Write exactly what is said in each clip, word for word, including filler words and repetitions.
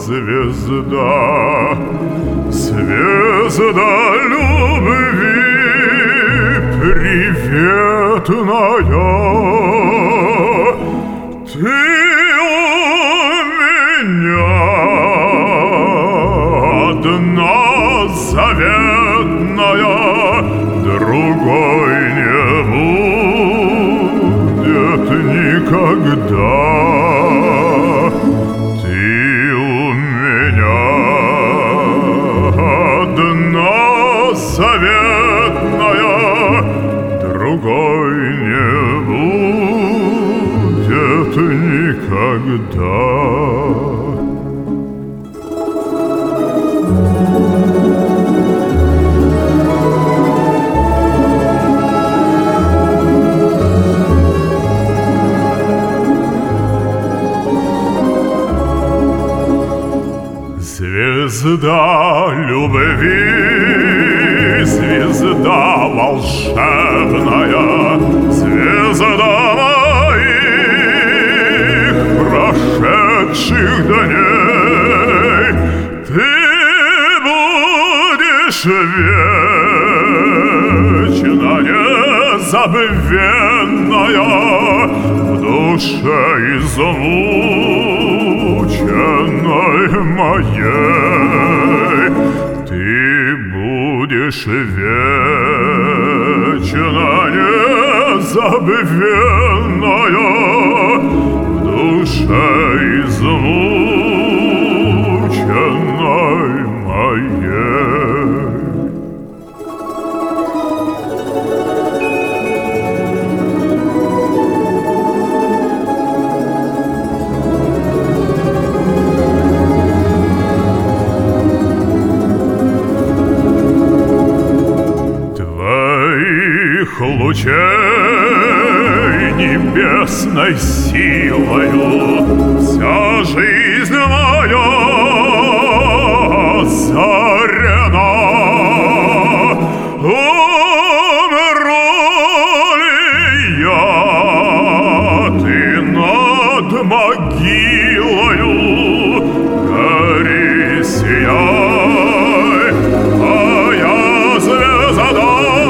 звезда, звезда любви приветная. Ты у меня одна заветная, другой не будет никогда. Ты у меня одна заветная, другой не будет никогда. Звезда любви, звезда волшебная, звезда моих прошедших дней. Ты будешь вечно незабвенная в душе измученной моей. Ты будешь вечно незабвенная в душе измученной моей. Лучей небесной силою вся жизнь моя озарена. Умру ли я, ты над могилою гори сияй, а я звезда.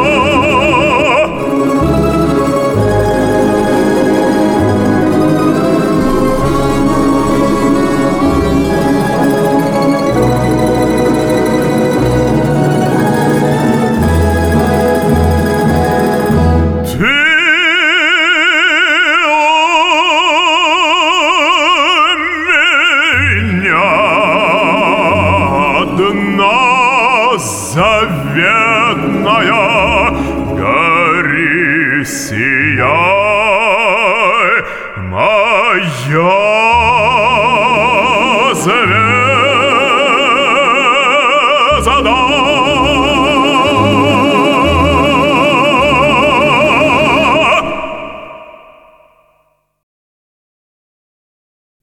Заветная, гори, сияй, моя звезда.